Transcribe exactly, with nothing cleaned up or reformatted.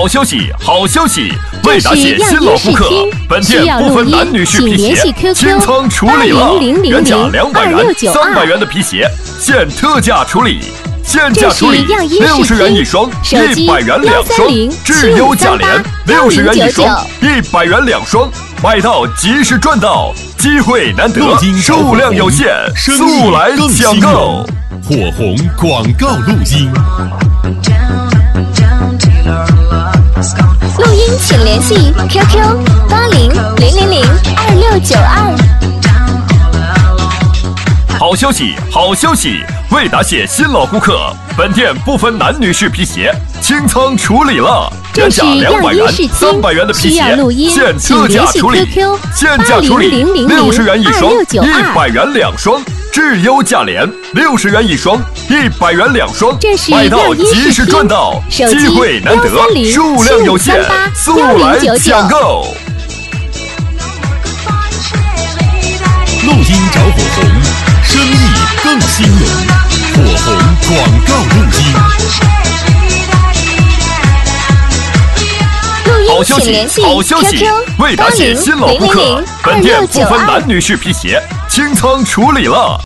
好消息，好消息！为答谢新老顾客，本店不分男女士皮鞋清仓处理了，原价两百元、三百元的皮鞋现特价处理，现价处理六十元一双，一百元两双，质优价廉，六十元一双，一百元两双，买到及时赚到，机会难得，数量有限，速来抢购！ 火红广告录音。 录音请联系 Q Q 八零零零零二六九二。 好消息，好消息！为答谢新老顾客，本店不分男女士皮鞋清仓处理了，原价两百元、三百元的皮鞋现特价处理，现价处理六十元一双，一百元两双。质优价廉，六十元一双，一百元两双，买到及时赚到，机会难得，数量有限，速来抢购！ 录音找火红，生意更兴隆。火红广告录音。 好消息，好消息！为答谢新老顾客，本店不分男女士皮鞋清仓处理了。